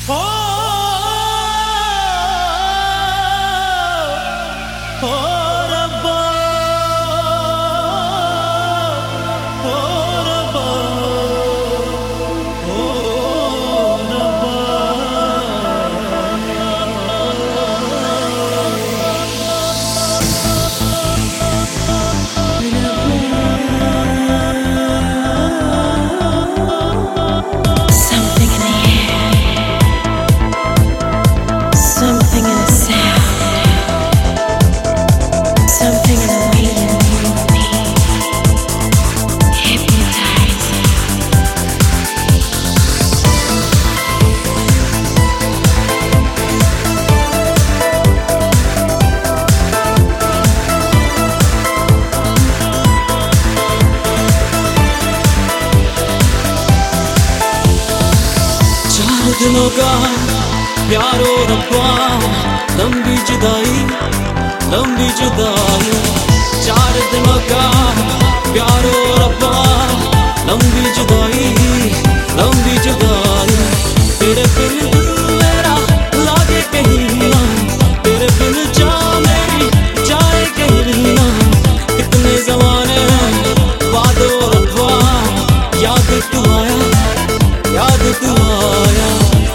ओ ओ रब्बा ओ रब्बा ओ रब्बा Something in the air, something in the sound, something in the way you move me, hypnotizing. चार दिनों का प्यारो रब्बा, लंबी जुदाई, लंबी जुदाई। चार दिनों का प्यारो रब्बा, लंबी जुदाई, लंबी जुदाई। तेरे बिन दिल मेरा लागे कहीं ना, तेरे बिन जा मेरी जाए कहीं ना। कितने ज़माने बाद ओ रब्बा, याद तू आया, याद तू आया।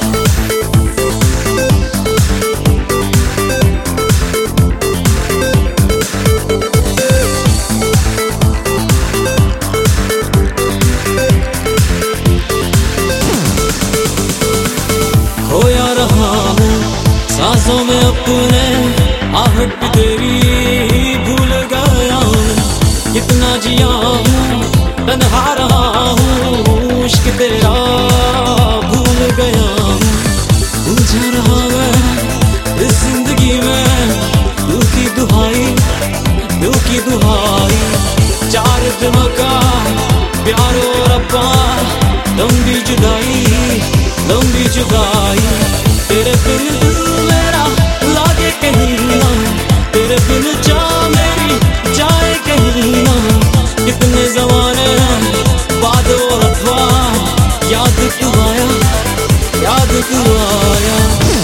खोया रहा हूँ सांसों में अपने, आहट भी तेरी भूल गया हूँ। कितना जिया हूँ तन्हा रहा हूँ, इश्क तेरा भूल गया हूँ। उलझा रहा मैं इस जिंदगी में, तू की दुहाई, तू की दुहाई। चार दिनों का प्यारो रब्बा, लंबी जुदाई, लंबी जुदाई। तेरे बिन दिल मेरा लागे कहीं ना, तेरे बिन जा मेरी जाए कहीं ना। कितने ज़माने बाद ओ रब्बा, याद तू आया, याद तू आया।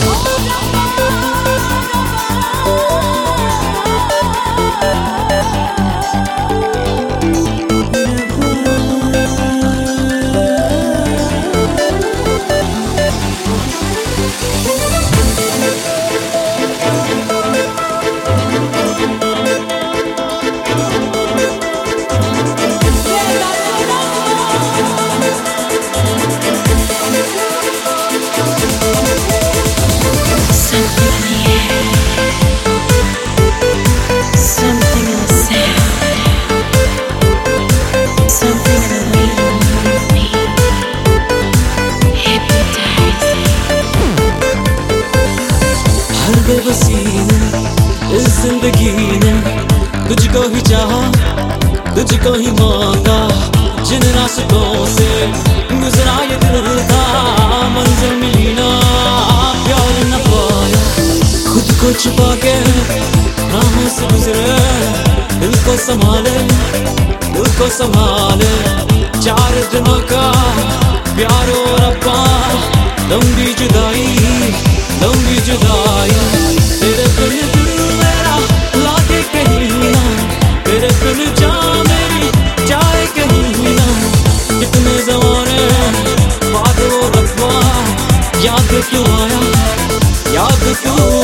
Something in the air, something in the sound, something in the way you move me, hypnotizing. हर बेबसी ने इस जिंदगी ने तुझको ही चाहा, तुझको ही मांगा। जिन रास्तों से गुजरा ये दिल था, मंजिल मिली ना, प्यार न पाया। खुद को छुपा के राहों से गुजरे, दिल को संभाले, दिल को संभाले। चार दिनों का प्यारो रब्बा, लंबी जुदाई, लंबी जुदाई। तेरे बिन दिल मेरा लागे कहीं ना, तेरे बिन जा मेरी जाए कहीं ना। कितने ज़माने बाद ओ रब्बा, याद क्यों आया, याद क्यों